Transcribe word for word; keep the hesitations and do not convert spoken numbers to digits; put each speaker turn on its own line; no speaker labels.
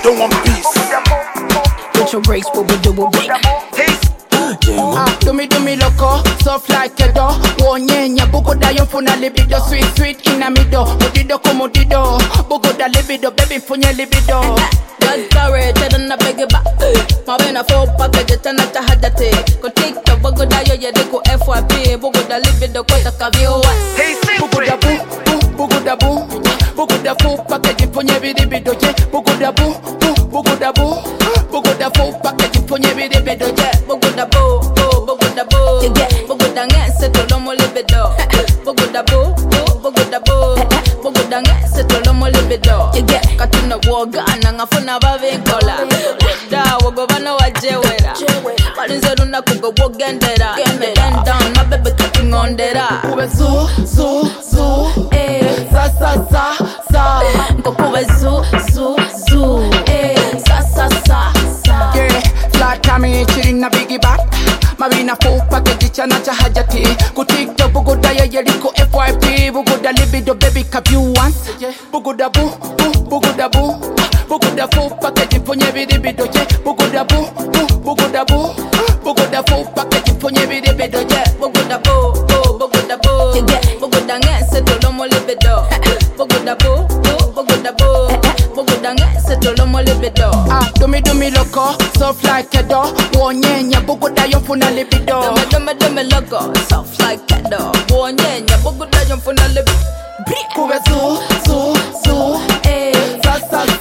don't want peace.
Put your brakes, but we do a week. Ah, do me, do me loco, soft like a door. Wonyenya, bugo da yon funa libido, sweet, sweet in a middle. Mudido como dido, bugo da libido, baby funye libido.
God courage, I don't beg it back. My when I fall package, turn up the hadate. Go take the bugo da yo, yeah, they go F Y P. Bugo da libido, kota kavio was.
Hey,
Bugo da boo, boo, bugo da boo. Bugo da full package, funye libido, yeah. Bugo da boo, boo, bugo da boo. Bugo da full package, funye libido, yeah.
Bugo da boo, boo, bugo da boo. Bugo da ngese to lomo libido. Bugo da boo, boo, bugo da boo. Bugo da ngese to lomo libido. Katuna woga nangafuna bavinkola. Da wogo bana wajewera. Balinze runa kugo wogendera. Bend down, my baby cutting on dera.
Kube zu, zu, zu, eh. Sa, sa, sa, sa.
Kube zu, zu, zu, eh. Sa, sa, sa, sa.
Yeah, flat tummy chilling na biggie back. Marina full package chana cha hajati. Kutikto bugo da ya yeliko F Y P. Bugo da libido baby cap you once. Bugo da boo, boo, bugo da boo. Bugo da full package ponye bidibido yeah. Bugo da boo, boo, bugo da boo. Bugo da full package ponye bidibido yeah.
Bugo da boo, boo, bugo da boo. Bugo da ngese to lomo libido. Bugo da boo, boo, bugo da boo. Bugo da ngese to lomo libido.
Ah, do me, do me loco, soft like a door. Wonyenya bugo da yon funa libido.
Do me, do me, do me loco, soft like a dog. Wonyenya bugo da yon funa libido.
Kube zu, zu, zu,
Eh,
sa, sa,